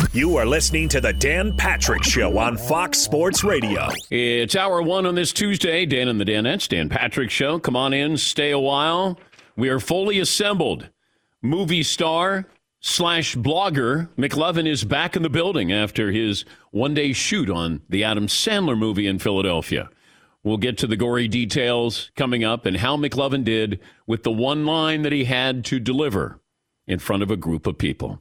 You are listening to the Dan Patrick Show on Fox Sports Radio. It's hour one on this Tuesday. Dan and the Danettes, Dan Patrick Show. Come on in, stay a while. We are fully assembled. Movie star / blogger McLovin is back in the building after his one-day shoot on the Adam Sandler movie in Philadelphia. We'll get to the gory details coming up and how McLovin did with the one line that he had to deliver in front of a group of people.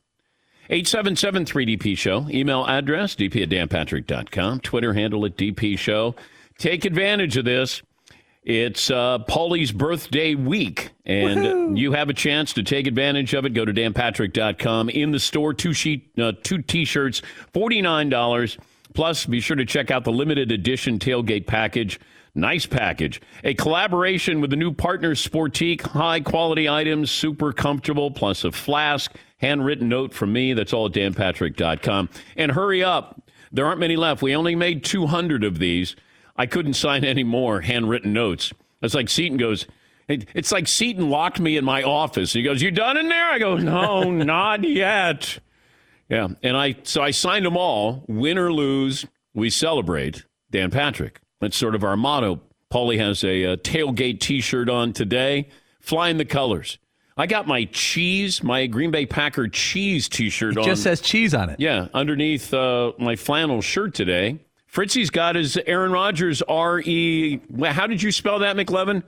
877-3DP Show. Email address, dp@danpatrick.com. Twitter handle at DP Show. Take advantage of this. It's Paulie's birthday week, and you have a chance to take advantage of it. Go to danpatrick.com. In the store, two T-shirts, $49. Plus, be sure to check out the limited edition tailgate package. Nice package. A collaboration with the new Partners Sportique. High-quality items, super comfortable, plus a flask. Handwritten note from me. That's all at danpatrick.com. And hurry up. There aren't many left. We only made 200 of these. I couldn't sign any more handwritten notes. It's like Seton goes, it's like Seton locked me in my office. He goes, "You done in there?" I go, "No, not yet." Yeah, and I signed them all. Win or lose, we celebrate. Dan Patrick. That's sort of our motto. Paulie has a tailgate T-shirt on today. Flying the colors. I got my Green Bay Packer cheese T-shirt on. It just says cheese on it. Yeah, underneath my flannel shirt today. Fritzy's got his Aaron Rodgers R-E. How did you spell that, McLevin?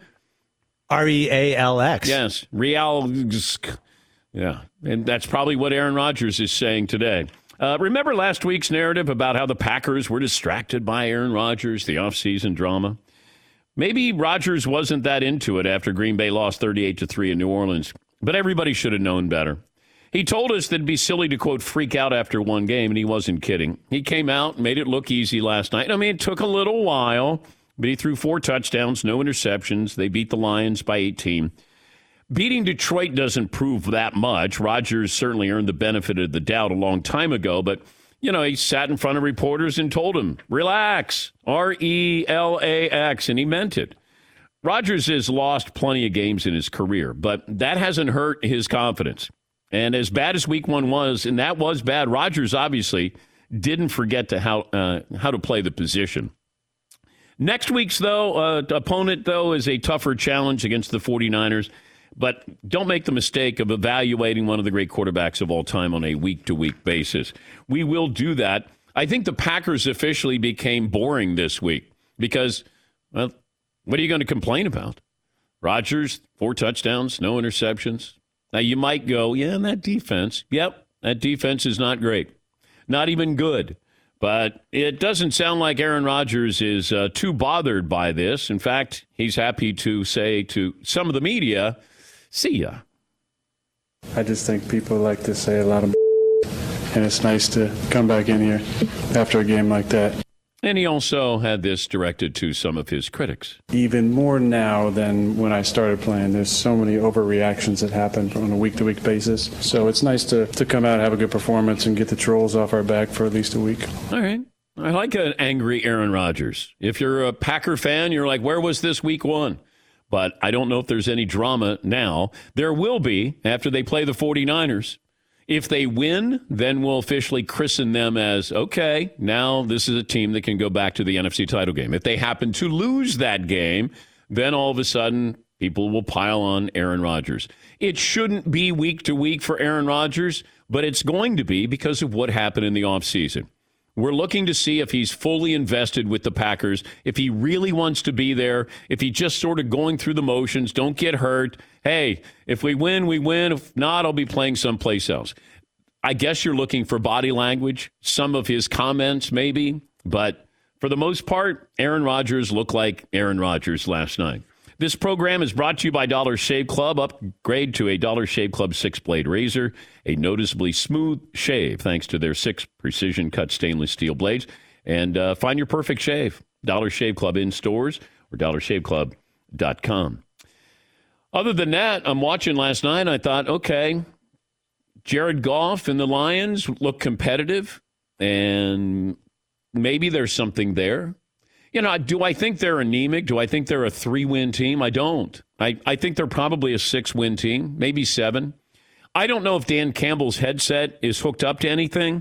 R-E-A-L-X. Yes, Real. Yeah, and that's probably what Aaron Rodgers is saying today. Remember last week's narrative about how the Packers were distracted by Aaron Rodgers, the offseason drama? Maybe Rodgers wasn't that into it after Green Bay lost 38-3 in New Orleans, but everybody should have known better. He told us that it'd be silly to, quote, freak out after one game, and he wasn't kidding. He came out and made it look easy last night. I mean, it took a little while, but he threw 4 touchdowns, no interceptions. They beat the Lions by 18. Beating Detroit doesn't prove that much. Rodgers certainly earned the benefit of the doubt a long time ago, but, you know, he sat in front of reporters and told them, relax, R-E-L-A-X, and he meant it. Rodgers has lost plenty of games in his career, but that hasn't hurt his confidence. And as bad as week one was, and that was bad, Rodgers obviously didn't forget how to play the position. Next week's, opponent, is a tougher challenge against the 49ers. But don't make the mistake of evaluating one of the great quarterbacks of all time on a week-to-week basis. We will do that. I think the Packers officially became boring this week because, well, what are you going to complain about? Rodgers, 4 touchdowns, no interceptions. Now, you might go, yeah, that defense. Yep, that defense is not great. Not even good. But it doesn't sound like Aaron Rodgers is too bothered by this. In fact, he's happy to say to some of the media, see ya. I just think people like to say a lot of and it's nice to come back in here after a game like that. And he also had this directed to some of his critics. Even more now than when I started playing. There's so many overreactions that happen on a week-to-week basis. So it's nice to come out, have a good performance, and get the trolls off our back for at least a week. All right. I like an angry Aaron Rodgers. If you're a Packer fan, you're like, where was this week one? But I don't know if there's any drama now. There will be after they play the 49ers. If they win, then we'll officially christen them as, okay, now this is a team that can go back to the NFC title game. If they happen to lose that game, then all of a sudden people will pile on Aaron Rodgers. It shouldn't be week to week for Aaron Rodgers, but it's going to be because of what happened in the offseason. We're looking to see if he's fully invested with the Packers, if he really wants to be there, if he's just sort of going through the motions, don't get hurt. Hey, if we win, we win. If not, I'll be playing someplace else. I guess you're looking for body language, some of his comments maybe, but for the most part, Aaron Rodgers looked like Aaron Rodgers last night. This program is brought to you by Dollar Shave Club. Upgrade to a Dollar Shave Club 6-blade razor, a noticeably smooth shave thanks to their 6 precision-cut stainless steel blades. And find your perfect shave. Dollar Shave Club in stores or dollarshaveclub.com. Other than that, I'm watching last night and I thought, okay, Jared Goff and the Lions look competitive, and maybe there's something there. You know, do I think they're anemic? Do I think they're a 3-win team? I don't. I think they're probably a 6-win team, maybe 7. I don't know if Dan Campbell's headset is hooked up to anything.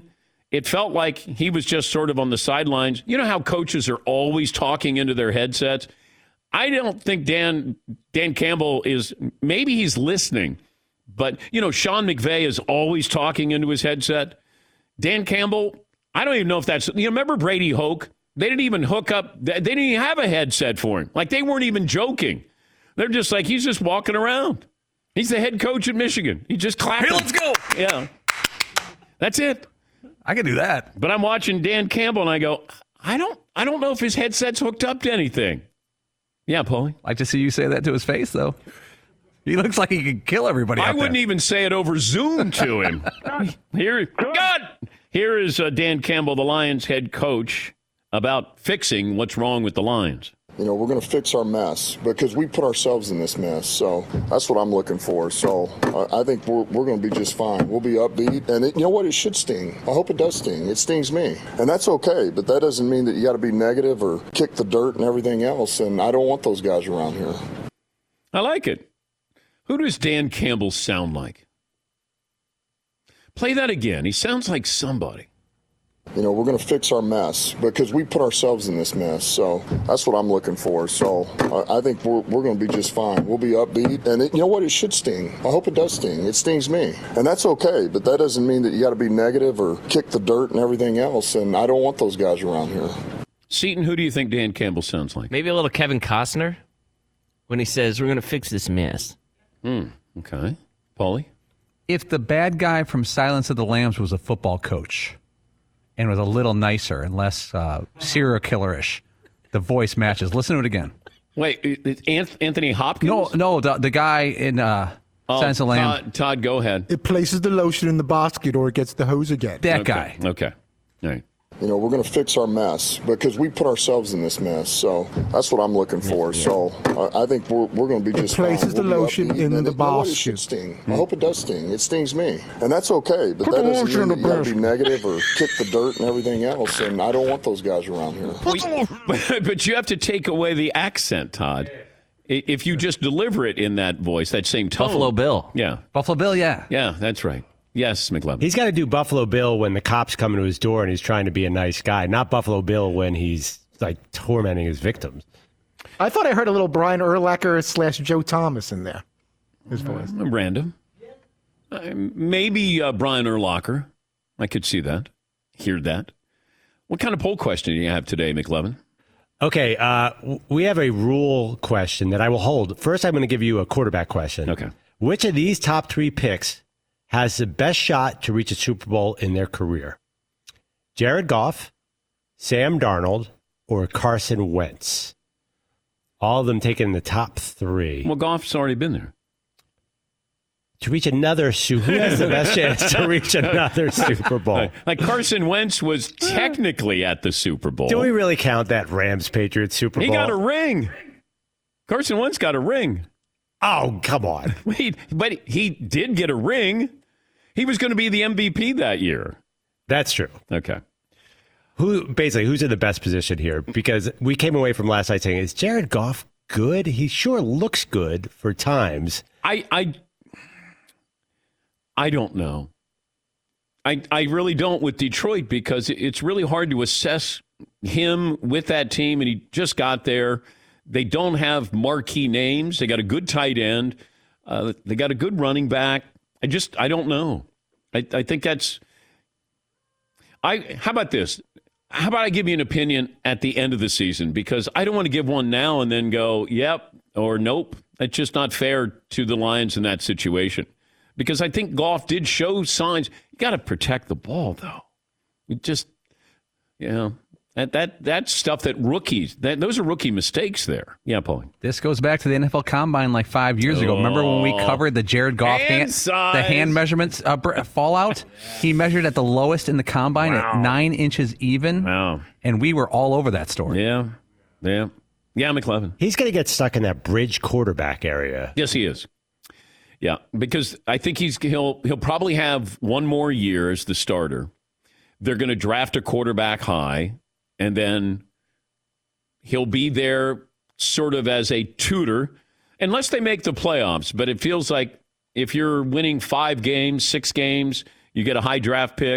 it felt like he was just sort of on the sidelines. You know how coaches are always talking into their headsets? I don't think Dan Campbell is, maybe he's listening, but, Sean McVay is always talking into his headset. Dan Campbell, I don't even know if that's, remember Brady Hoke? They didn't even hook up, they didn't even have a headset for him. Like, they weren't even joking. They're just like, he's just walking around. He's the head coach at Michigan. He just clapping. Hey, let's go. Yeah. That's it. I can do that. But I'm watching Dan Campbell and I go, I don't know if his headset's hooked up to anything. Yeah, Paulie. Like to see you say that to his face, though. He looks like he could kill everybody. I wouldn't even say it over Zoom to him. Here is Dan Campbell, the Lions head coach, about fixing what's wrong with the Lions. We're going to fix our mess because we put ourselves in this mess. So that's what I'm looking for. So I think we're going to be just fine. We'll be upbeat. And you know what? It should sting. I hope it does sting. It stings me. And that's okay. But that doesn't mean that you got to be negative or kick the dirt and everything else. And I don't want those guys around here. I like it. Who does Dan Campbell sound like? Play that again. He sounds like somebody. We're going to fix our mess because we put ourselves in this mess. So that's what I'm looking for. So I think we're going to be just fine. We'll be upbeat. And you know what? It should sting. I hope it does sting. It stings me. And that's okay. But that doesn't mean that you got to be negative or kick the dirt and everything else. And I don't want those guys around here. Seton, who do you think Dan Campbell sounds like? Maybe a little Kevin Costner when he says, we're going to fix this mess. Okay. Paulie? If the bad guy from Silence of the Lambs was a football coach and was a little nicer and less serial killer-ish, the voice matches. Listen to it again. Wait, Anthony Hopkins? No, the guy in Silence of the Lambs. Todd, go ahead. It places the lotion in the basket or it gets the hose again. That guy. Okay. All right. We're going to fix our mess because we put ourselves in this mess. So that's what I'm looking for. So I think we're going to be just fine. It places the lotion in the basket. It should sting. I hope it does sting. It stings me. And that's okay. But that doesn't mean that you got to be negative or kick the dirt and everything else. And I don't want those guys around here. But you have to take away the accent, Todd. If you just deliver it in that voice, that same tone. Buffalo Bill. Yeah. Buffalo Bill, yeah. Yeah, that's right. Yes, McLevin. He's got to do Buffalo Bill when the cops come to his door and he's trying to be a nice guy, not Buffalo Bill when he's like tormenting his victims. I thought I heard a little Brian Urlacher / Joe Thomas in there. His voice. Random. Maybe Brian Urlacher. I could see that. Hear that. What kind of poll question do you have today, McLevin? Okay, we have a rule question that I will hold. First, I'm going to give you a quarterback question. Okay. Which of these top three picks has the best shot to reach a Super Bowl in their career? Jared Goff, Sam Darnold, or Carson Wentz? All of them taken in the top three. Well, Goff's already been there. To reach another Super Bowl. Who has the best chance to reach another Super Bowl? Like Carson Wentz was technically at the Super Bowl. Do we really count that Rams-Patriots Super Bowl? He got a ring. Carson Wentz got a ring. Oh, come on. But he did get a ring. He was going to be the MVP that year. That's true. Okay. Who's in the best position here? Because we came away from last night saying, is Jared Goff good? He sure looks good for times. I don't know. I really don't with Detroit because it's really hard to assess him with that team, and he just got there. They don't have marquee names. They got a good tight end. They got a good running back. I don't know. I think that's – how about this? How about I give you an opinion at the end of the season? Because I don't want to give one now and then go, yep, or nope. That's just not fair to the Lions in that situation. Because I think Goff did show signs. You got to protect the ball, though. It just, that's stuff that rookies, those are rookie mistakes there. Yeah, Paulie. This goes back to the NFL Combine like 5 years ago. Remember when we covered the Jared Goff the hand measurements fallout? He measured at the lowest in the Combine at 9 inches even. Wow. And we were all over that story. Yeah, McLevin. He's going to get stuck in that bridge quarterback area. Yes, he is. Yeah, because I think he'll probably have one more year as the starter. They're going to draft a quarterback high, and then he'll be there sort of as a tutor, unless they make the playoffs. But it feels like if you're winning 5 games, 6 games, you get a high draft pick.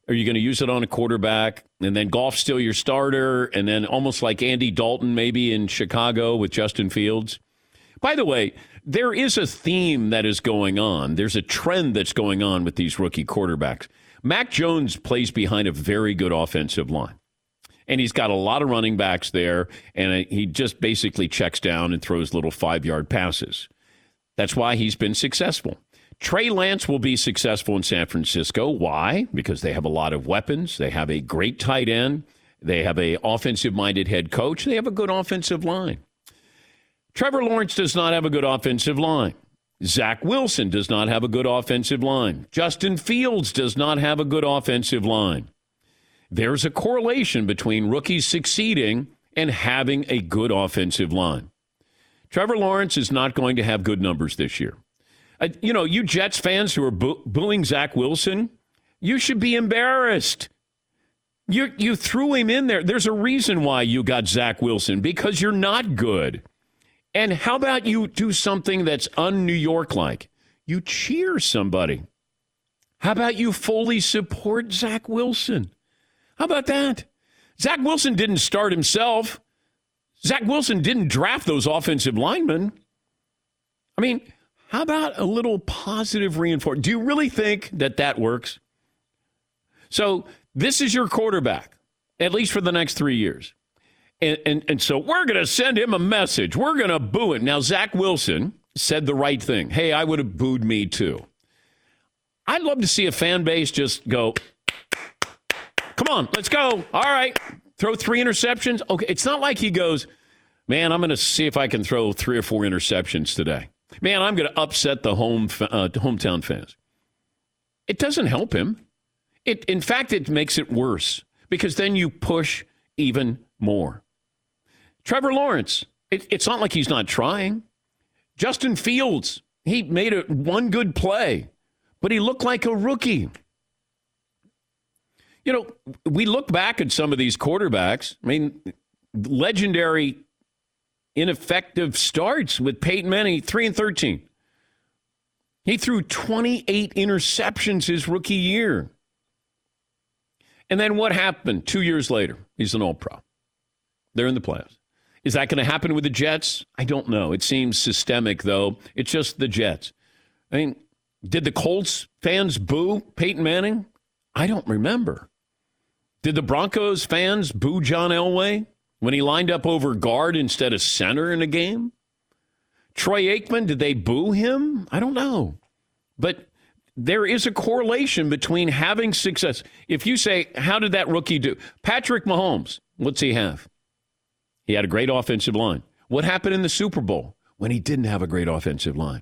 Are you going to use it on a quarterback and then Goff's still your starter and then almost like Andy Dalton maybe in Chicago with Justin Fields? By the way, there is a theme that is going on. There's a trend that's going on with these rookie quarterbacks. Mac Jones plays behind a very good offensive line. And he's got a lot of running backs there, and he just basically checks down and throws little 5-yard passes. That's why he's been successful. Trey Lance will be successful in San Francisco. Why? Because they have a lot of weapons. They have a great tight end. They have an offensive-minded head coach. They have a good offensive line. Trevor Lawrence does not have a good offensive line. Zach Wilson does not have a good offensive line. Justin Fields does not have a good offensive line. There's a correlation between rookies succeeding and having a good offensive line. Trevor Lawrence is not going to have good numbers this year. You Jets fans who are booing Zach Wilson, you should be embarrassed. You threw him in there. There's a reason why you got Zach Wilson, because you're not good. And how about you do something that's un-New York-like? You cheer somebody. How about you fully support Zach Wilson? How about that? Zach Wilson didn't start himself. Zach Wilson didn't draft those offensive linemen. I mean, how about a little positive reinforcement? Do you really think that works? So this is your quarterback, at least for the next 3 years. And so we're going to send him a message. We're going to boo him. Now, Zach Wilson said the right thing. Hey, I would have booed me too. I'd love to see a fan base just go, come on, let's go. All right, throw 3 interceptions. Okay, it's not like he goes, man, I'm going to see if I can throw 3 or 4 interceptions today. Man, I'm going to upset the hometown fans. It doesn't help him. In fact, it makes it worse because then you push even more. Trevor Lawrence, it's not like he's not trying. Justin Fields, he made one good play, but he looked like a rookie. We look back at some of these quarterbacks. I mean, legendary ineffective starts with Peyton Manning, 3-13. He threw 28 interceptions his rookie year. And then what happened 2 years later? He's an all-pro. They're in the playoffs. Is that going to happen with the Jets? I don't know. It seems systemic, though. It's just the Jets. I mean, did the Colts fans boo Peyton Manning? I don't remember. Did the Broncos fans boo John Elway when he lined up over guard instead of center in a game? Troy Aikman, did they boo him? I don't know. But there is a correlation between having success. If you say, how did that rookie do? Patrick Mahomes, what's he have? He had a great offensive line. What happened in the Super Bowl when he didn't have a great offensive line?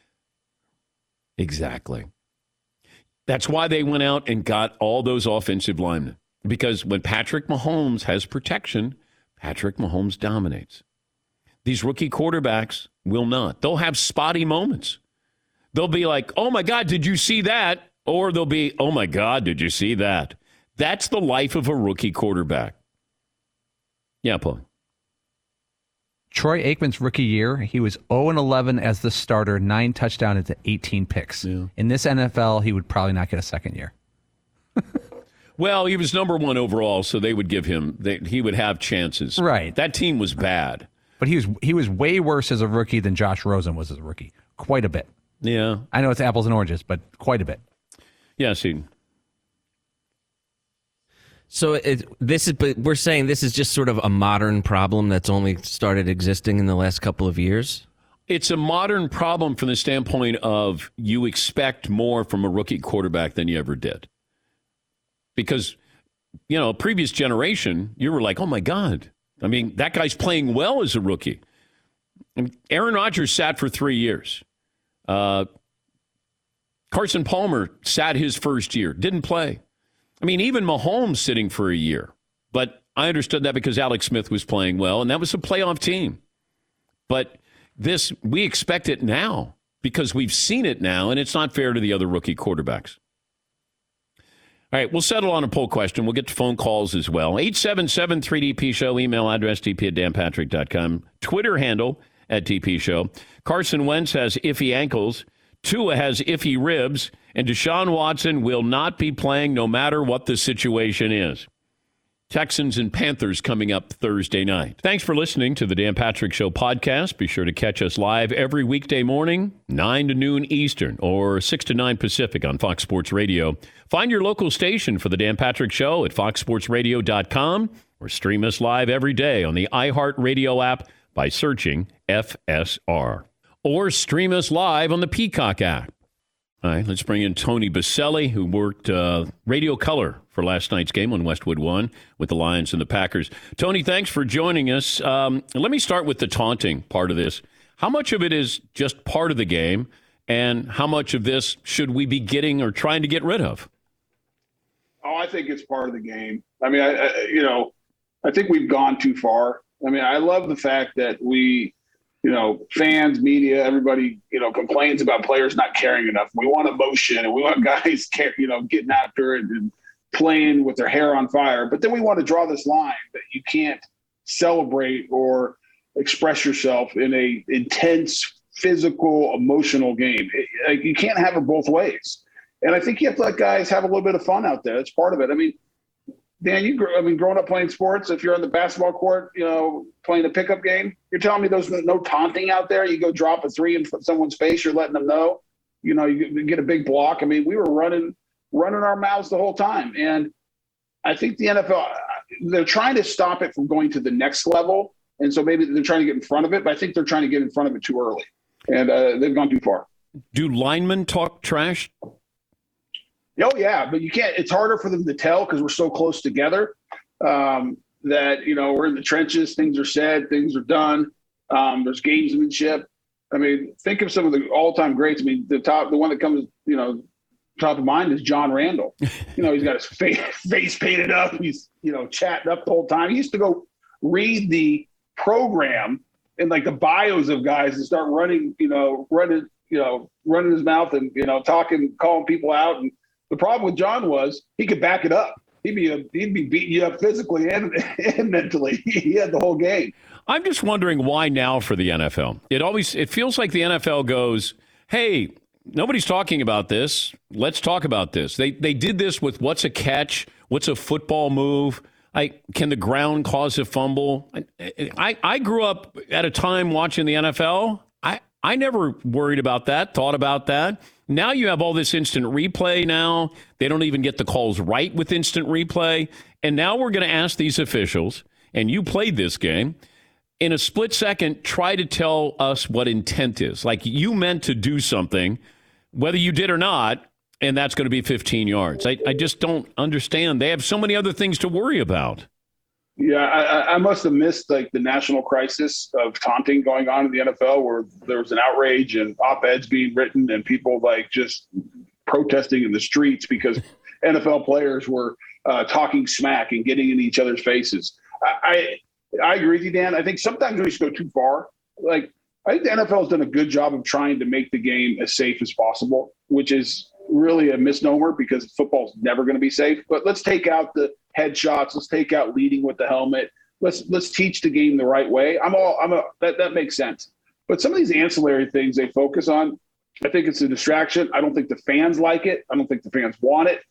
Exactly. That's why they went out and got all those offensive linemen. Because when Patrick Mahomes has protection, Patrick Mahomes dominates. These rookie quarterbacks will not. They'll have spotty moments. They'll be like, oh, my God, did you see that? Or they'll be, oh, my God, did you see that? That's the life of a rookie quarterback. Yeah, Paul. Troy Aikman's rookie year, he was 0-11 as the starter, 9 touchdowns to 18 picks. Yeah. In this NFL, he would probably not get a second year. Well, he was number 1 overall, so they would give him, he would have chances. Right. That team was bad. But he was way worse as a rookie than Josh Rosen was as a rookie. Quite a bit. Yeah. I know it's apples and oranges, but quite a bit. Yes, Eden. So but we're saying this is just sort of a modern problem that's only started existing in the last couple of years? It's a modern problem from the standpoint of you expect more from a rookie quarterback than you ever did. Because, a previous generation, you were like, oh, my God. I mean, that guy's playing well as a rookie. And Aaron Rodgers sat for 3 years. Carson Palmer sat his first year, didn't play. I mean, even Mahomes sitting for a year. But I understood that because Alex Smith was playing well, and that was a playoff team. But we expect it now because we've seen it now, and it's not fair to the other rookie quarterbacks. All right, we'll settle on a poll question. We'll get to phone calls as well. 877-3DP Show, email address dp@danpatrick.com, Twitter handle @DP Show. Carson Wentz has iffy ankles. Tua has iffy ribs. And Deshaun Watson will not be playing no matter what the situation is. Texans and Panthers coming up Thursday night. Thanks for listening to the Dan Patrick Show podcast. Be sure to catch us live every weekday morning, 9 to noon Eastern or 6 to 9 Pacific on Fox Sports Radio. Find your local station for the Dan Patrick Show at foxsportsradio.com or stream us live every day on the iHeartRadio app by searching FSR. Or stream us live on the Peacock app. All right, let's bring in Tony Baselli, who worked radio color for last night's game on Westwood One with the Lions and the Packers. Tony, thanks for joining us. Let me start with the taunting part of this. How much of it is just part of the game, and how much of this should we be getting or trying to get rid of? Oh, I think it's part of the game. I mean, I think we've gone too far. I mean, I love the fact that we – fans, media, everybody, complains about players not caring enough. We want emotion and we want guys, getting after it and playing with their hair on fire. But then we want to draw this line that you can't celebrate or express yourself in a intense, physical, emotional game. You can't have it both ways. And I think you have to let guys have a little bit of fun out there. That's part of it. I mean, Dan, growing up playing sports, if you're on the basketball court, playing a pickup game, you're telling me there's no taunting out there? You go drop a three in someone's face, you're letting them know, you get a big block. I mean, we were running our mouths the whole time. And I think the NFL, they're trying to stop it from going to the next level. And so maybe they're trying to get in front of it, but I think they're trying to get in front of it too early. And they've gone too far. Do linemen talk trash? Oh, yeah, but you can't – it's harder for them to tell because we're so close together that, we're in the trenches. Things are said. Things are done. There's gamesmanship. I mean, think of some of the all-time greats. I mean, the one that comes, top of mind is John Randall. He's got his face painted up. He's, chatting up the whole time. He used to go read the program and, like, the bios of guys and start running his mouth and, talking, calling people out. And the problem with John was he could back it up. He'd be beating you up physically and mentally. He had the whole game. I'm just wondering why now for the NFL. It feels like the NFL goes, hey, nobody's talking about this. Let's talk about this. They did this with what's a catch, what's a football move. Can the ground cause a fumble? I grew up at a time watching the NFL. I never worried about that, thought about that. Now you have all this instant replay now. They don't even get the calls right with instant replay. And now we're going to ask these officials, and you played this game, in a split second, try to tell us what intent is. Like you meant to do something, whether you did or not, and that's going to be 15 yards. I just don't understand. They have so many other things to worry about. Yeah, I must have missed the national crisis of taunting going on in the NFL, where there was an outrage and op-eds being written and people just protesting in the streets because NFL players were talking smack and getting in each other's faces. I agree with you, Dan. I think sometimes we just go too far. I think the NFL has done a good job of trying to make the game as safe as possible, which is really a misnomer because football's never going to be safe. But let's take out the headshots. Let's take out leading with the helmet. Let's teach the game the right way. That makes sense. But some of these ancillary things they focus on, I think it's a distraction. I don't think the fans like it. I don't think the fans want it.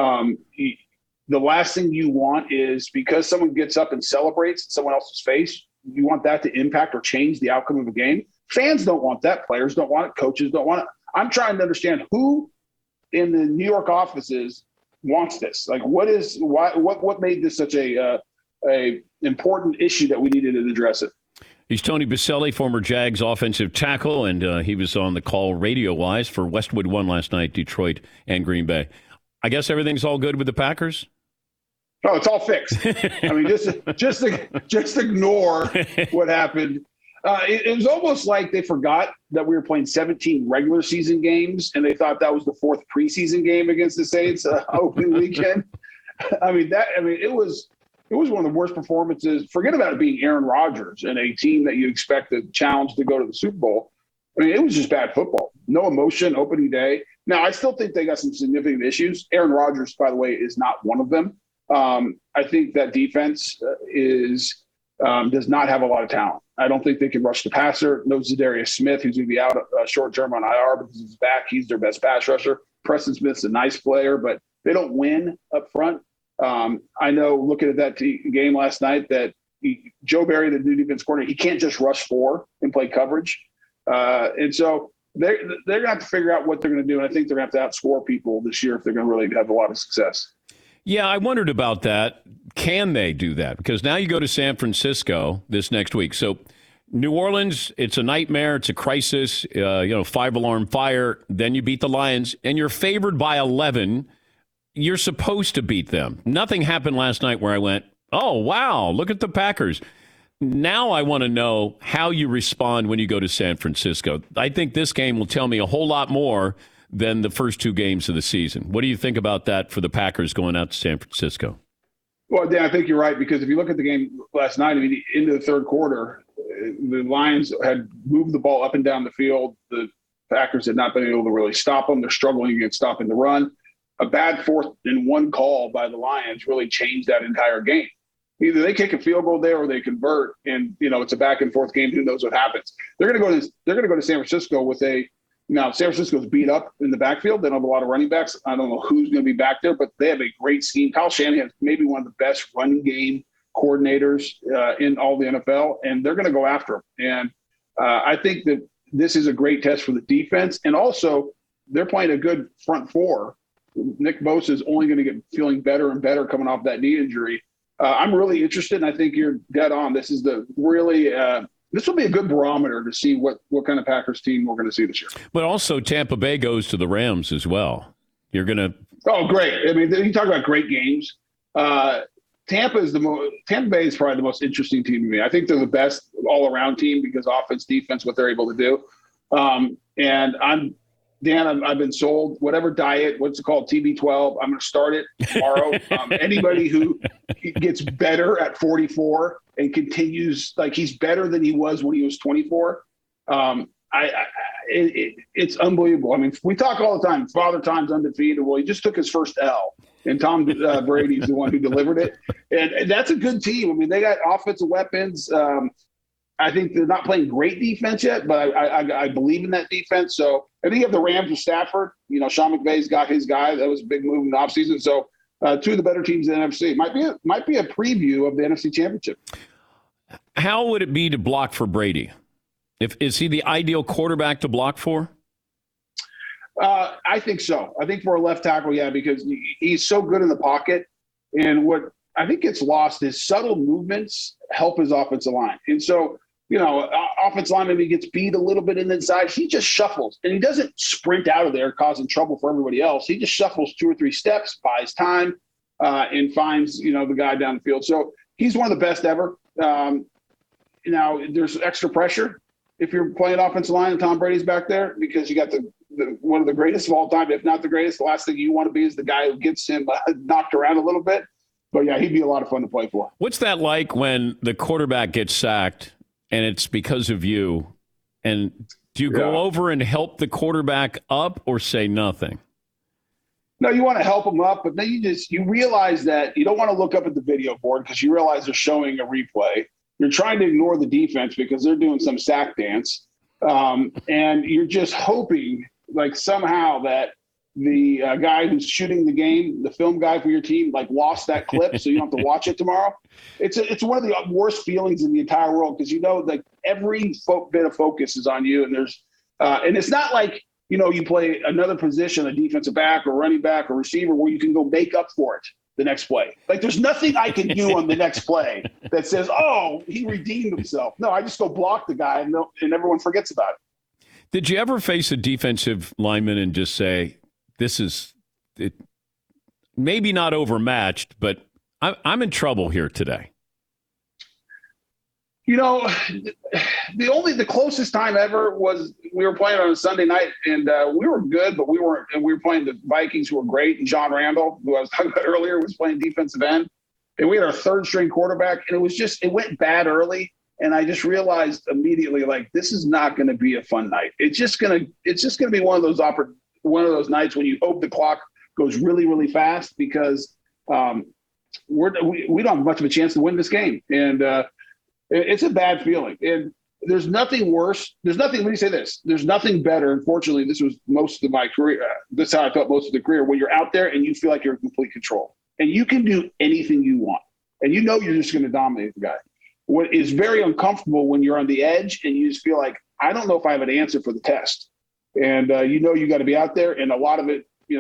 The last thing you want is because someone gets up and celebrates in someone else's face, you want that to impact or change the outcome of a game. Fans don't want that. Players don't want it. Coaches don't want it. I'm trying to understand who in the New York offices wants this. What made this such a important issue that we needed to address it? He's Tony Baselli, former Jags offensive tackle, and he was on the call radio-wise for Westwood One last night, Detroit and Green Bay. I guess everything's all good with the Packers? Oh, it's all fixed. I mean, just ignore what happened. It was almost like they forgot that we were playing 17 regular season games, and they thought that was the fourth preseason game against the Saints opening weekend. It was one of the worst performances. Forget about it being Aaron Rodgers and a team that you expect to challenge to go to the Super Bowl. I mean, it was just bad football. No emotion opening day. Now, I still think they got some significant issues. Aaron Rodgers, by the way, is not one of them. I think that defense does not have a lot of talent. I don't think they can rush the passer. No Zadarius Smith, who's going to be out short-term on IR because he's back. He's their best pass rusher. Preston Smith's a nice player, but they don't win up front. I know looking at that game last night that Joe Barry, the new defense coordinator, he can't just rush 4 and play coverage. And so they're going to have to figure out what they're going to do. And I think they're going to have to outscore people this year if they're going to really have a lot of success. Yeah, I wondered about that. Can they do that? Because now you go to San Francisco this next week. So New Orleans, it's a nightmare. It's a crisis, 5-alarm fire. Then you beat the Lions, and you're favored by 11. You're supposed to beat them. Nothing happened last night where I went, oh, wow, look at the Packers. Now I want to know how you respond when you go to San Francisco. I think this game will tell me a whole lot more than the first 2 games of the season. What do you think about that for the Packers going out to San Francisco? Well, Dan, I think you're right, because if you look at the game last night, into the third quarter, the Lions had moved the ball up and down the field. The Packers had not been able to really stop them. They're struggling against stopping the run. A bad 4th and 1 call by the Lions really changed that entire game. Either they kick a field goal there or they convert, and it's a back and forth game. Who knows what happens? They're going to go to San Francisco with San Francisco's beat up in the backfield. They don't have a lot of running backs. I don't know who's going to be back there, but they have a great scheme. Kyle Shanahan is maybe one of the best running game coordinators in all the NFL, and they're going to go after him. And I think that this is a great test for the defense. And also, they're playing a good front 4. Nick Bosa is only going to get feeling better and better coming off that knee injury. I'm really interested, and I think you're dead on. This is this will be a good barometer to see what kind of Packers team we're going to see this year. But also Tampa Bay goes to the Rams as well. You're going to – Oh, great. I mean, you talk about great games. Tampa Bay is probably the most interesting team to me. I think they're the best all-around team because offense, defense, what they're able to do. And I've been sold whatever diet, what's it called, TB12. I'm going to start it tomorrow. Anybody who gets better at 44 and continues, like he's better than he was when he was 24. It's unbelievable. I mean, we talk all the time, Father Time's undefeated. Well, he just took his first L, and Tom Brady's the one who delivered it. And that's a good team. I mean, they got offensive weapons. I think they're not playing great defense yet, but I believe in that defense. So I think you have the Rams with Stafford. Sean McVay's got his guy. That was a big move in the offseason. So 2 of the better teams in the NFC. Might be a preview of the NFC Championship. How would it be to block for Brady? Is he the ideal quarterback to block for? I think so. I think for a left tackle, yeah, because he's so good in the pocket. And what I think gets lost is subtle movements help his offensive line. And so, offensive line maybe gets beat a little bit in the inside. He just shuffles, and he doesn't sprint out of there causing trouble for everybody else. He just shuffles 2 or 3 steps, buys time, and finds, the guy down the field. So he's one of the best ever. Now, there's extra pressure if you're playing offensive line and Tom Brady's back there, because you got the one of the greatest of all time, if not the greatest. The last thing you want to be is the guy who gets him knocked around a little bit. But, yeah, he'd be a lot of fun to play for. What's that like when the quarterback gets sacked and it's because of you? And do you go over and help the quarterback up or say nothing? No, you want to help him up, but then you realize that you don't want to look up at the video board because you realize they're showing a replay. You're trying to ignore the defense because they're doing some sack dance. And you're just hoping, like, somehow that the guy who's shooting the game, the film guy for your team, like, lost that clip so you don't have to watch it tomorrow. It's one of the worst feelings in the entire world because, like, every bit of focus is on you. And and it's not like, you play another position, a defensive back or running back or receiver, where you can go make up for it the next play. Like, there's nothing I can do on the next play that says, oh, he redeemed himself. No, I just go block the guy and everyone forgets about it. Did you ever face a defensive lineman and just say, this is it, maybe not overmatched, but I'm in trouble here today? The closest time ever was we were playing on a Sunday night, and we were good, but we were playing the Vikings, who were great. And John Randall, who I was talking about earlier, was playing defensive end, and we had our 3rd string quarterback, and it went bad early, and I just realized immediately, like, this is not going to be a fun night. It's just gonna be one of those nights when you hope the clock goes really, really fast because we don't have much of a chance to win this game, and it's a bad feeling. And there's nothing worse. Let me say this. There's nothing better. Unfortunately, this was most of my career. This is how I felt most of the career, when you're out there and you feel like you're in complete control and you can do anything you want. And you know you're just going to dominate the guy. What is very uncomfortable when you're on the edge and you just feel like, I don't know if I have an answer for the test. And you got to be out there. And a lot of it, you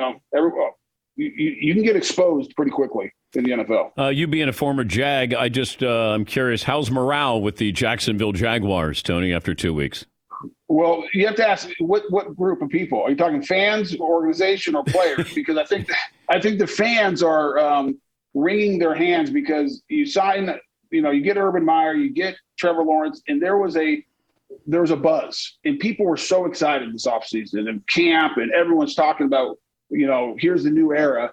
can get exposed pretty quickly in the NFL. You being a former Jag, I'm curious, how's morale with the Jacksonville Jaguars, Tony, after 2 weeks? Well, you have to ask what group of people. Are you talking fans, organization, or players? Because I think the fans are wringing their hands because you sign, you get Urban Meyer, you get Trevor Lawrence, and there was a buzz, and people were so excited this offseason and camp, and everyone's talking about, here's the new era.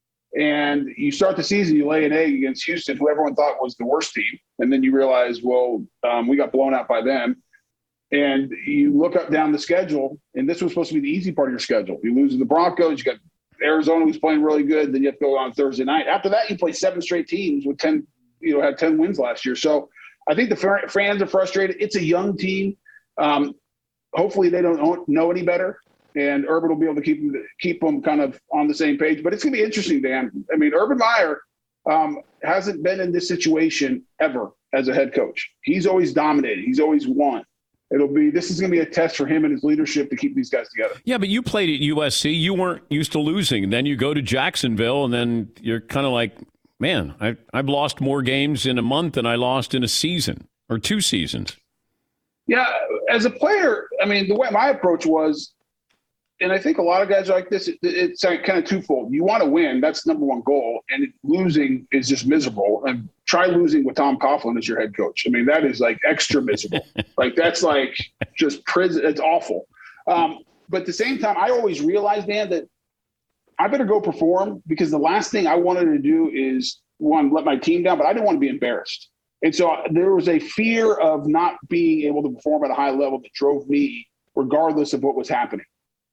And you start the season, you lay an egg against Houston, who everyone thought was the worst team. And then you realize, we got blown out by them. And you look up down the schedule, and this was supposed to be the easy part of your schedule. You lose to the Broncos, you got Arizona, who's playing really good. Then you have to go on Thursday night. After that, you play 7 straight teams with 10, had 10 wins last year. So I think the fans are frustrated. It's a young team. Hopefully they don't know any better. And Urban will be able to keep them kind of on the same page. But it's going to be interesting, Dan. I mean, Urban Meyer hasn't been in this situation ever as a head coach. He's always dominated. He's always won. This is going to be a test for him and his leadership to keep these guys together. Yeah, but you played at USC. You weren't used to losing. And then you go to Jacksonville, and then you're kind of like, man, I've lost more games in a month than I lost in a season or 2 seasons. Yeah, as a player, I mean, the way my approach was, and I think a lot of guys are like this, it's kind of twofold. You want to win. That's number one goal. And losing is just miserable. And try losing with Tom Coughlin as your head coach. I mean, that is like extra miserable. Like that's like just prison. It's awful. But at the same time, I always realized, Dan, that I better go perform, because the last thing I wanted to do is, one, let my team down, but I didn't want to be embarrassed. And so there was a fear of not being able to perform at a high level that drove me regardless of what was happening.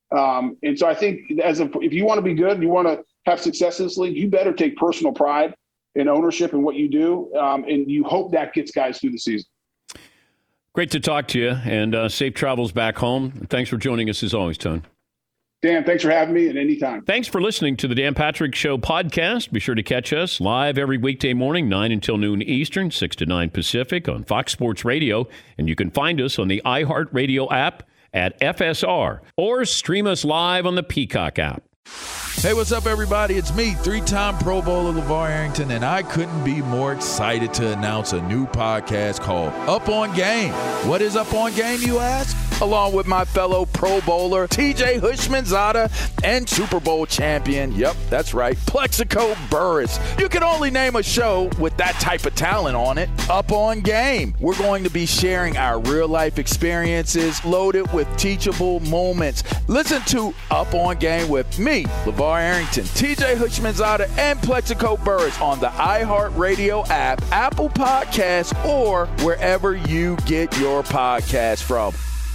And so I think if you want to be good, you want to have success in this league, you better take personal pride and ownership in what you do. And you hope that gets guys through the season. Great to talk to you, and safe travels back home. Thanks for joining us as always, Tone. Dan, thanks for having me, and anytime. Thanks for listening to the Dan Patrick Show podcast. Be sure to catch us live every weekday morning, 9 until noon Eastern, 6 to 9 Pacific on Fox Sports Radio. And you can find us on the iHeartRadio app at FSR, or stream us live on the Peacock app. Hey, what's up, everybody? It's me, 3-time Pro Bowler LeVar Arrington, and I couldn't be more excited to announce a new podcast called Up On Game. What is Up On Game, you ask? Along with my fellow Pro Bowler, TJ Houshmandzadeh, and Super Bowl champion, yep, that's right, Plexico Burress. You can only name a show with that type of talent on it. Up On Game. We're going to be sharing our real-life experiences loaded with teachable moments. Listen to Up On Game with me, LeVar Arrington, TJ Houshmandzadeh, and Plexico Burress on the iHeartRadio app, Apple Podcasts, or wherever you get your podcasts from.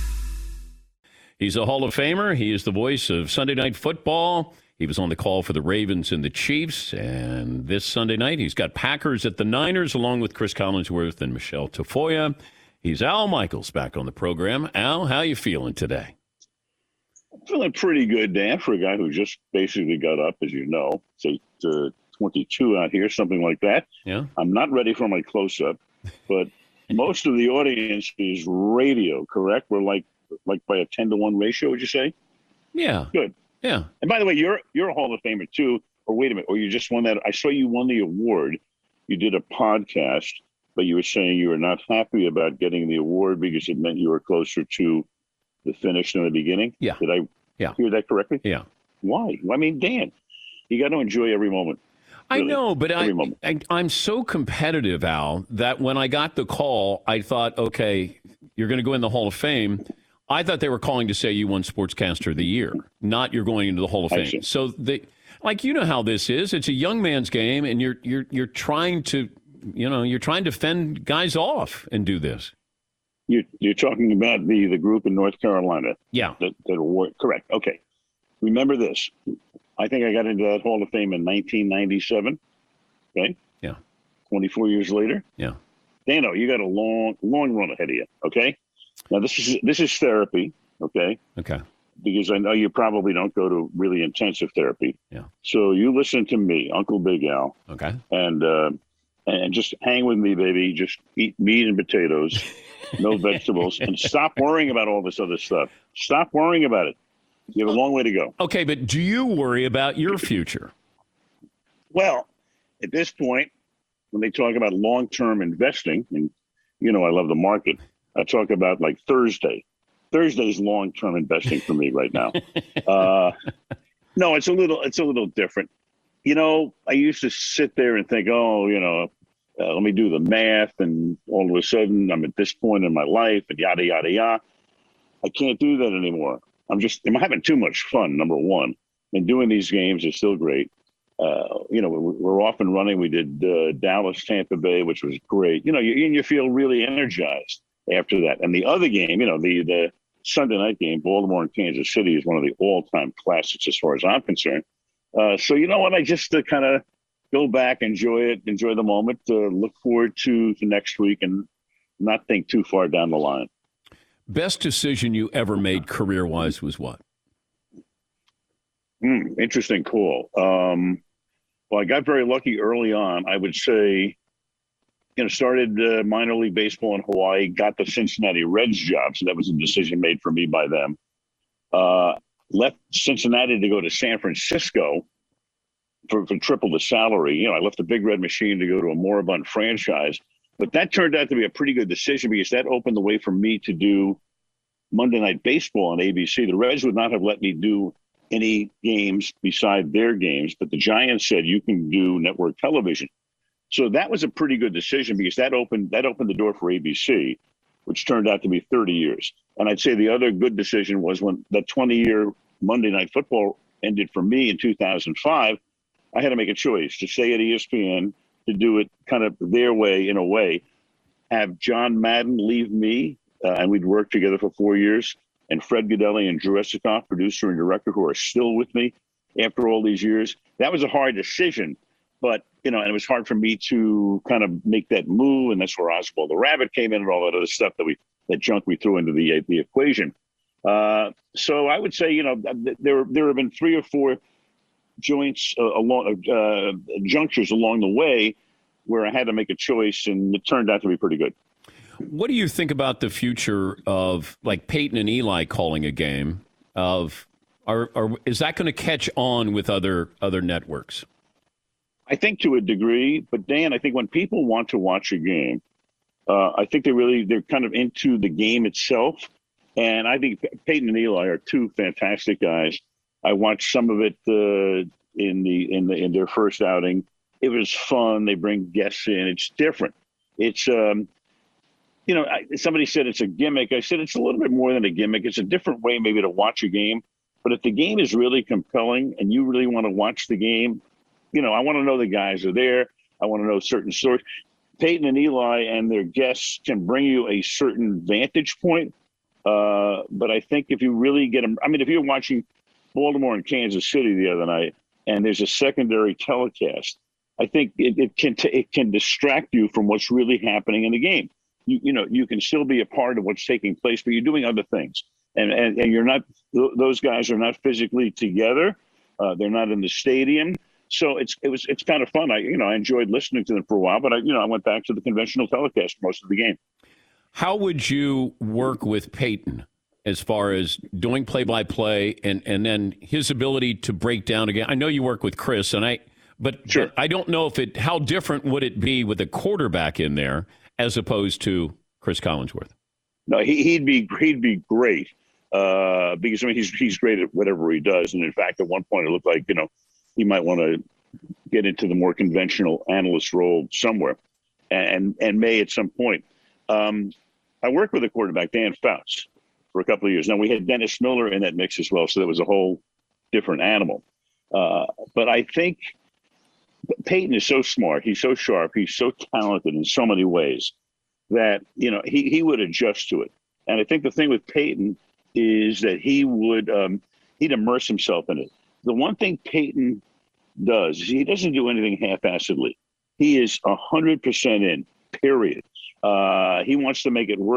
He's a Hall of Famer. He is the voice of Sunday Night Football. He was on the call for the Ravens and the Chiefs. And this Sunday night, he's got Packers at the Niners, along with Chris Collinsworth and Michelle Tafoya. He's Al Michaels back on the program. Al, how you feeling today? I'm feeling pretty good, Dan, for a guy who just basically got up, as you know. It's 22 out here, something like that. Yeah. I'm not ready for my close-up, but most of the audience is radio, correct? We're like by a 10-to-1 ratio, would you say? Yeah. Good. Yeah. And by the way, you're a Hall of Famer too. Or wait a minute, or you just won that. I saw you won the award. You did a podcast, but you were saying you were not happy about getting the award because it meant you were closer to the finish than the beginning. Yeah. Did I hear that correctly? Yeah. Why? I mean, Dan, you got to enjoy every moment. Really. I know, but I'm so competitive, Al, that when I got the call, I thought, okay, you're going to go in the Hall of Fame. I thought they were calling to say you won Sportscaster of the Year, not you're going into the Hall of Fame. So you know how this is. It's a young man's game, and you're trying to, you're trying to fend guys off and do this. You're talking about the group in North Carolina. Yeah. That award. Correct. Okay. Remember this. I think I got into that Hall of Fame in 1997. Okay. Yeah. 24 years later. Yeah. Dano, you got a long run ahead of you. Okay. Now, this is therapy, okay? Okay. Because I know you probably don't go to really intensive therapy. Yeah. So you listen to me, Uncle Big Al. Okay. And just hang with me, baby. Just eat meat and potatoes, no vegetables, and stop worrying about all this other stuff. Stop worrying about it. You have a long way to go. Okay, but do you worry about your future? Well, at this point, when they talk about long-term investing, and I love the market, I talk about like Thursday. Thursday's long-term investing for me right now. No, it's a little different. I used to sit there and think, let me do the math, and all of a sudden I'm at this point in my life, and yada yada yada. I can't do that anymore. I'm having too much fun. Number one, and doing these games is still great. We're off and running. We did Dallas, Tampa Bay, which was great. You feel really energized after that. And the other game, the Sunday night game, Baltimore and Kansas City, is one of the all-time classics as far as I'm concerned. So you know what? I just kind of go back, enjoy the moment, look forward to the next week, and not think too far down the line. Best decision you ever made career-wise was what? Interesting call. Well, I got very lucky early on. I would say, started minor league baseball in Hawaii, got the Cincinnati Reds job. So that was a decision made for me by them. Left Cincinnati to go to San Francisco for triple the salary. I left the Big Red Machine to go to a moribund franchise. But that turned out to be a pretty good decision because that opened the way for me to do Monday Night Baseball on ABC. The Reds would not have let me do any games beside their games, but the Giants said you can do network television. So that was a pretty good decision because that opened the door for ABC, which turned out to be 30 years. And I'd say the other good decision was when the 20-year Monday Night Football ended for me in 2005, I had to make a choice to stay at ESPN, to do it kind of their way, in a way, have John Madden leave me, and we'd worked together for 4 years, and Fred Gaudelli and Drew Esikoff, producer and director, who are still with me after all these years. That was a hard decision, but, and it was hard for me to kind of make that move, and that's where Oswald the Rabbit came in and all that other stuff that junk we threw into the equation. So I would say, there have been 3 or 4 joints junctures along the way where I had to make a choice, and it turned out to be pretty good. What do you think about the future of like Peyton and Eli calling a game? Is that going to catch on with other networks? I think to a degree, but Dan, I think when people want to watch a game, I think they're kind of into the game itself, and I think Peyton and Eli are 2 fantastic guys. I watched some of it in their first outing. It was fun. They bring guests in. It's different. It's somebody said it's a gimmick. I said it's a little bit more than a gimmick. It's a different way maybe to watch a game. But if the game is really compelling and you really want to watch the game, I want to know the guys are there. I want to know certain stories. Peyton and Eli and their guests can bring you a certain vantage point. But I think if you really get them, if you're watching Baltimore and Kansas City the other night and there's a secondary telecast, I think it can distract you from what's really happening in the game. You can still be a part of what's taking place, but you're doing other things. And you're not, those guys are not physically together. They're not in the stadium. So it's kind of fun. I enjoyed listening to them for a while, but I went back to the conventional telecast most of the game. How would you work with Peyton as far as doing play-by-play and then his ability to break down again? I know you work with Chris, sure. But I don't know how different would it be with a quarterback in there as opposed to Chris Collinsworth? No, he'd be great because he's great at whatever he does, and in fact, at one point it looked like he might want to get into the more conventional analyst role somewhere, and may at some point. I worked with a quarterback, Dan Fouts, for a couple of years. Now we had Dennis Miller in that mix as well, so that was a whole different animal. But I think Peyton is so smart. He's so sharp. He's so talented in so many ways that, he would adjust to it. And I think the thing with Peyton is that he would, he'd immerse himself in it. The one thing Peyton does is he doesn't do anything half-assedly. He is 100% in, period. He wants to make it work.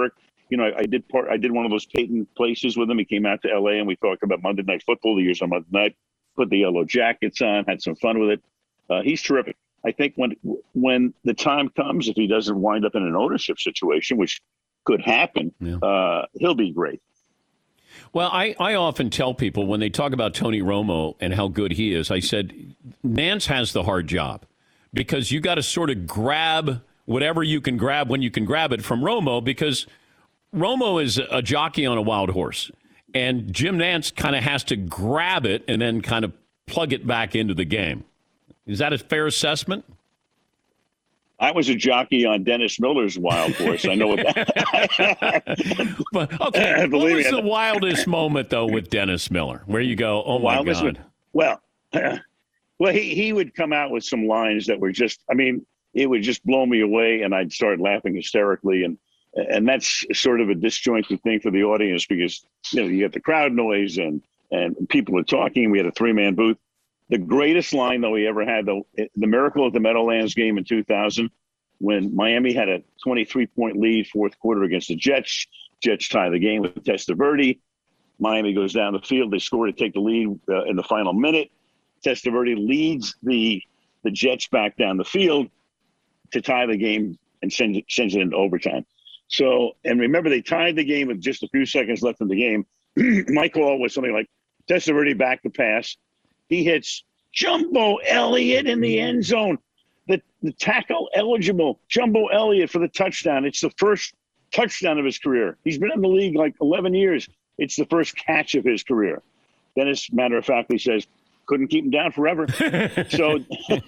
I did one of those Peyton places with him. He came out to L.A. and we talked about Monday Night Football, the years on Monday night. Put the yellow jackets on, had some fun with it. He's terrific. I think when the time comes, if he doesn't wind up in an ownership situation, which could happen, he'll be great. Well, I often tell people when they talk about Tony Romo and how good he is, I said, Nance has the hard job because you got to sort of grab whatever you can grab when you can grab it from Romo, because Romo is a jockey on a wild horse. And Jim Nance kind of has to grab it and then kind of plug it back into the game. Is that a fair assessment? I was a jockey on Dennis Miller's wild horse. I know what that. But, okay, what was the wildest moment, though, with Dennis Miller, where you go, oh, my God? Well, he would come out with some lines that were just, it would just blow me away, and I'd start laughing hysterically. And that's sort of a disjointed thing for the audience because, you get the crowd noise and people are talking. We had a 3-man booth. The greatest line, though, he ever had, though, the miracle at the Meadowlands game in 2000, when Miami had a 23-point lead fourth quarter against the Jets. Jets tie the game with Testaverde. Miami goes down the field. They score to take the lead in the final minute. Testaverde leads the Jets back down the field to tie the game and sends it into overtime. So, and remember, they tied the game with just a few seconds left in the game. My call was something like, Testaverde back to pass. He hits Jumbo Elliott in the end zone. The tackle eligible, Jumbo Elliott for the touchdown. It's the first touchdown of his career. He's been in the league like 11 years. It's the first catch of his career. Dennis, matter of fact, he says, couldn't keep him down forever. So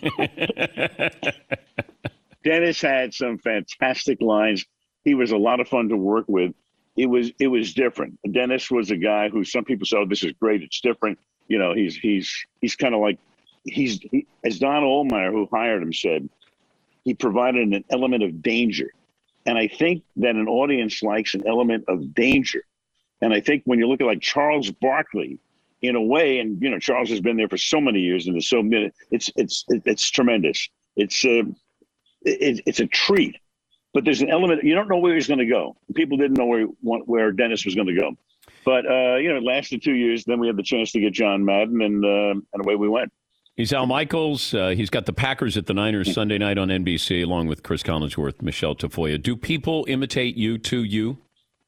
Dennis had some fantastic lines. He was a lot of fun to work with. It was different. Dennis was a guy who some people said, oh, this is great. It's different. He's kind of like, as Don Ohlmeyer, who hired him, said, he provided an element of danger. And I think that an audience likes an element of danger. And I think when you look at like Charles Barkley, in a way, and Charles has been there for so many years, and it's tremendous. It's a treat. But there's an element, you don't know where he's going to go. People didn't know where Dennis was going to go. But, it lasted 2 years. Then we had the chance to get John Madden, and away we went. He's Al Michaels. He's got the Packers at the Niners Sunday night on NBC, along with Chris Collinsworth, Michelle Tafoya. Do people imitate you to you?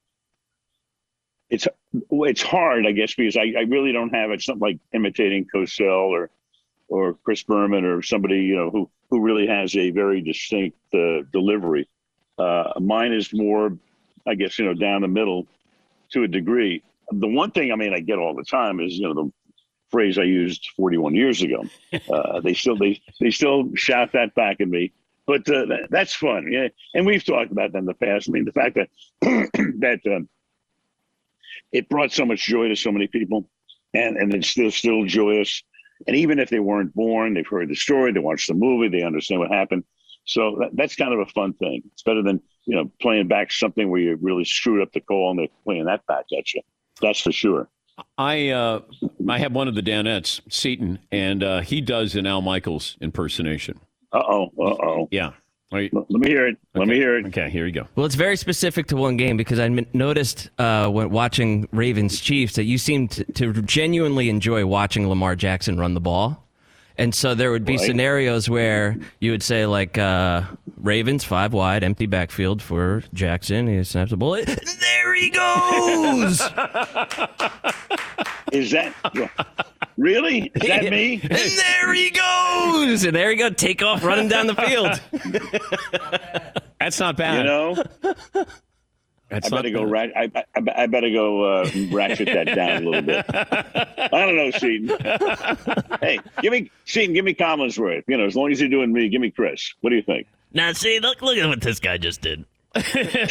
It's hard, I guess, because I really don't have it. Something like imitating Cosell or Chris Berman or somebody, who really has a very distinct delivery. Mine is more, I guess, down the middle to a degree. The one thing, I get all the time is, the phrase I used 41 years ago. They still shout that back at me, but that's fun. Yeah. And we've talked about that in the past. The fact that, that it brought so much joy to so many people and it's still joyous. And even if they weren't born, they've heard the story, they watched the movie, they understand what happened. So that's kind of a fun thing. It's better than, playing back something where you really screwed up the call and they're playing that back at you. That's for sure. I have one of the Danettes, Seton, and he does an Al Michaels impersonation. Uh-oh. Yeah. Let me hear it. Okay. Let me hear it. Okay, here you go. Well, it's very specific to one game because I noticed when watching Ravens Chiefs that you seemed to genuinely enjoy watching Lamar Jackson run the ball. And so there would be scenarios where you would say, like, Ravens, 5 wide, empty backfield for Jackson. He snaps the bullet. There he goes! Is that really? Is that me? And there he goes! And there you go, take off running down the field. That's not bad. I better go ratchet that down a little bit. I don't know, Seton. Hey, give me Collinsworth. As long as you're doing me, give me Chris. What do you think? Now, see, look at what this guy just did. Now,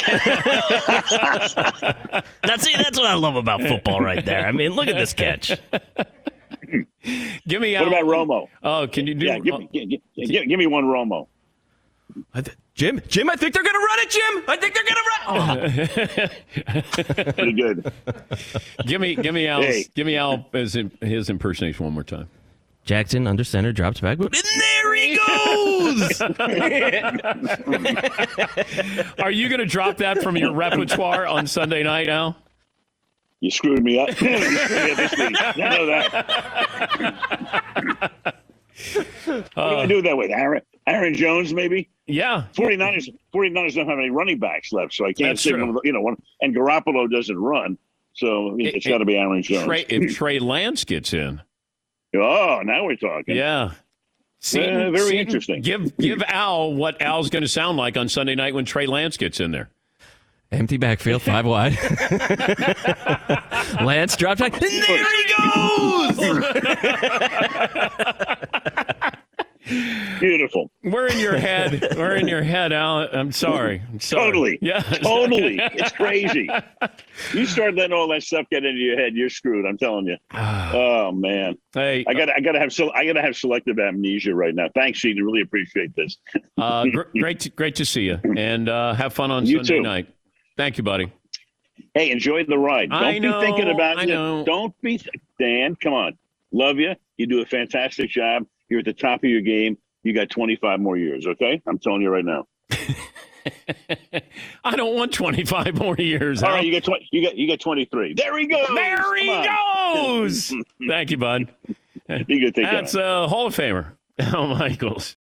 see, that's what I love about football right there. Look at this catch. Give me. What about Romo? Oh, can you do? Yeah, give me one Romo. Jim, I think they're going to run it, Jim. I think they're going to run. Pretty good. Give me Al. Hey. Give me Al as his impersonation one more time. Jackson under center drops back, and there he goes. goes! Are you going to drop that from your repertoire on Sunday night, Al? You screwed me up. You screwed me up this week. I know that. What do I do that with? Aaron Jones, maybe? Yeah. 49ers don't have any running backs left, so I can't say one. And Garoppolo doesn't run, so it's got to be Aaron Jones. If Trey Lance gets in. Oh, now we're talking. Yeah. Very interesting. Give Al what Al's going to sound like on Sunday night when Trey Lance gets in there. Empty backfield, 5 wide. Lance dropped back. And there he goes! Beautiful. We're in your head, Al. I'm sorry. Totally. Yeah. Totally. It's crazy. You start letting all that stuff get into your head, you're screwed. I'm telling you. Oh man. Hey, I gotta have selective amnesia right now. Thanks, Sheena. Really appreciate this. Great to see you, and have fun on You Sunday too. night. Thank you, buddy. Hey, enjoy the ride. Don't be thinking about it. know. Don't be, Dan. Come on. Love you. You do a fantastic job. You're at the top of your game. You got 25 more years. Okay, I'm telling you right now. I don't want 25 more years. All right, you got 23. There he goes. There he goes. Thank you, bud. Be good. Take care. That's a Hall of Famer, Al Michaels.